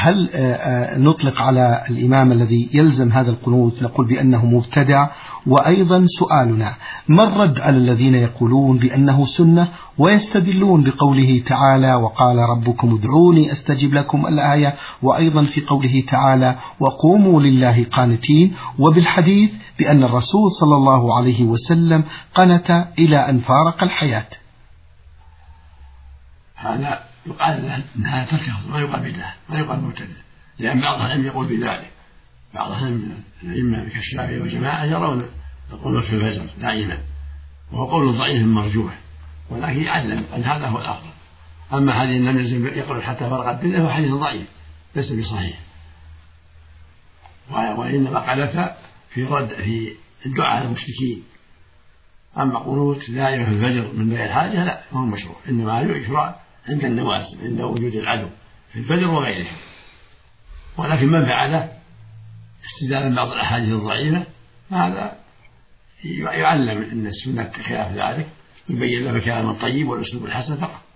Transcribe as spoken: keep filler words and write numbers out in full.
هل نطلق على الإمام الذي يلزم هذا القنوت نقول بأنه مبتدع؟ وأيضا سؤالنا: ما الرد على الذين يقولون بأنه سنة ويستدلون بقوله تعالى وقال ربكم ادعوني أستجب لكم الآية، وأيضا في قوله تعالى وقوموا لله قانتين، وبالحديث بأن الرسول صلى الله عليه وسلم قنت إلى أن فارق الحياة؟ هذا يقال له ان هذا تركه ما يقال بدعه ما يقال مبتدع، لان بعض العلم يقول بذلك. بعض العلم الائمه كالشافعي والجماعه يرون القنوت في الفجر دائما، وهو قول ضعيف مرجوح، ولكن يعلم ان هذا هو الافضل. اما حديث لم يلزم يقول حتى فرغ الدنيا فهو حديث ضعيف ليس بصحيح، وانما قالت في رد في الدعاء على المشركين. اما قنوت دائما في الفجر من غير حاجه لا، ما هو مشروع، انما يشرع عند النوازل عند وجود العدو في الفجر وغيره. ولكن من فعله استدلالا بعض الاحاديث الضعيفه هذا يعلم ان السنه خلاف ذلك، يبين له بكلام طيب والاسلوب الحسن فقط.